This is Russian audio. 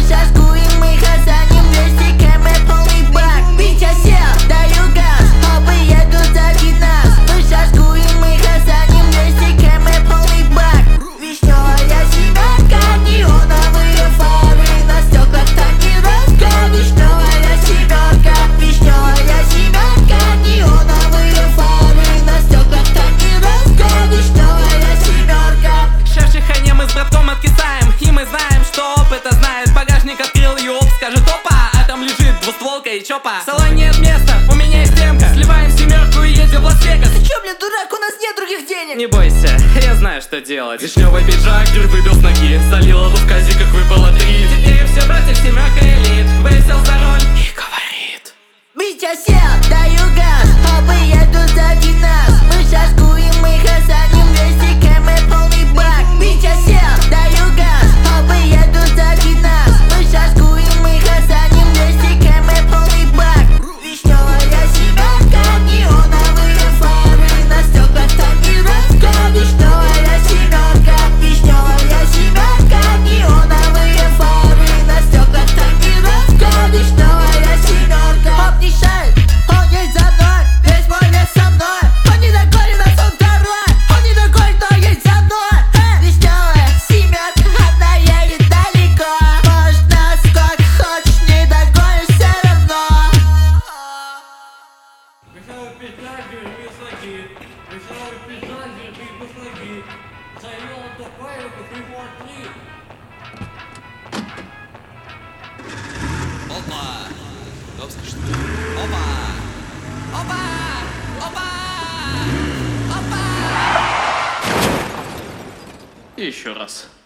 шашкуем, мы хасаним 200 км полный бак. Витя сел, даю газ, опы едут сзади нас. Мы шашкуем, мы хасаним 200 км полный бак. Вишневая семерка, неоновые фары на стеклах тонировка. Вишневая семерка, вишневая семерка, неоновые фары на стеклах тонировка. Вишневая семерка. Шершихане мы с братком откисаем, и мы знаем, что опыта знает. Багажник открыл и оп, скажет опа, а там лежит двустволка и чопа. В салоне нет места, у меня есть темка. Сливаем семерку и едем в Лас-Вегас. Ты чё, блин, дурак, у нас нет других денег. Не бойся, я знаю, что делать. Вишневый пиджак, дюр выбил с ноги. Залила лук в казиках, выпало 3. Теперь все братья, семерка элит. Высел за роль и говорит: Витя сел, даю газ, опы едут сзади нас. Мы шашкуем, мы хасаним 200 км полный бак. Витя сел, даю газ, опы едут сзади нас. Мы шашкуем, мы хасаним 200 км полный бак. Вишневая семерка, неоновые фары на стеклах тонировка. Вишневая семерка, вишневая семерка, неоновые фары на стеклах тонировка. Вишневая семерка. Хоп, не шарит, он едет за мной, весь мой вес со мной. Он не догонит, а он второй. Он не догонит, но едет за мной. Вишневая семерка, она едет далеко. Можно сколько хочешь, не догонишь все равно. Веселый пейзажи и слоги, веселый пейзажи и слоги. Заявила Токаева, как и Мортли. Опа! Добский, что ли? Опа! Опа! Опа! Опа! И еще раз.